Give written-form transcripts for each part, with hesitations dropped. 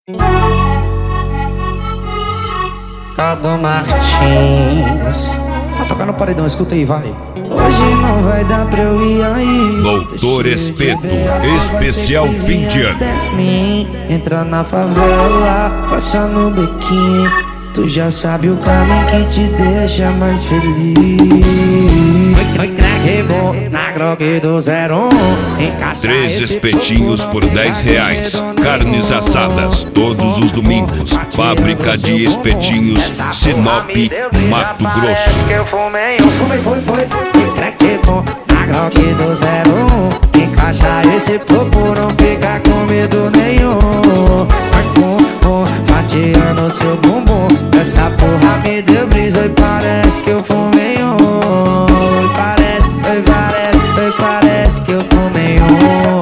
Cado Martins. Tá tocando no paredão, escuta aí, vai. Hoje não vai dar pra eu ir aí. Doutor Espeto, especial fim de ano. Entra na favela, passa no bequinho. Tu já sabe o caminho que te deixa mais feliz. Foi craque bom na Grog do 01. 3 espetinhos por R$10. Carnes assadas todos os domingos. Fábrica de Espetinhos, Sinop, Mato Grosso. Que eu fumei, foi. Foi craque bom na Grog do 01. Encaixa esse popo, não fica com medo nenhum. Vai com, fatiando seu bumbum. Essa porra me deu brisa e parece que eu fumei um. Parece que eu fumei um.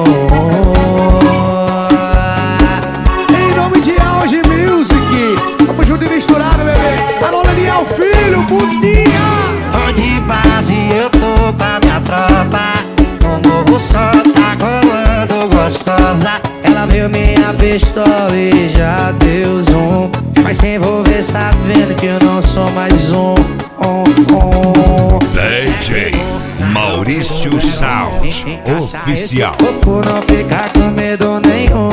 Em nome de Auge Music, vamos junto e misturado, bebê. Alô, Daniel Filho, Budinha. De base eu tô com a minha tropa. O morro só tá rolando gostosa. Ela viu minha pistola e já deu zoom. Mas se envolver sabendo que eu não sou mais um. DJ Maurício Sound Oficial. Por não ficar com medo nenhum.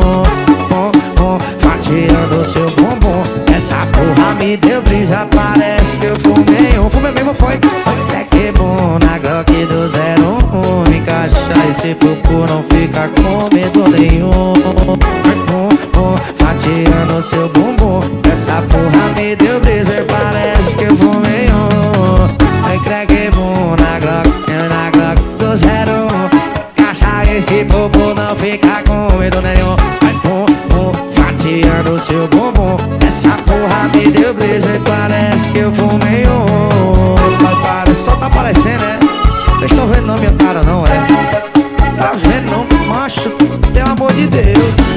Fatiando seu bumbum. Essa porra me deu brisa, parece que eu fumei um. Fumei mesmo, foi. Até que bom na Glock do 01. Encaixa esse popo, não fica com medo nenhum. Fatiando seu bumbum. Essa porra me deu brisa e parece que eu fumei um. Ai, craque bom na Glock do 01. Encaixa esse popo, não fica com medo nenhum. Ai, fatiando seu bumbum. Essa porra me deu brisa e parece que eu fumei um. Só tá aparecendo, né? Vocês estão vendo não minha cara não, é? Tá vendo não, macho? Pelo amor de Deus.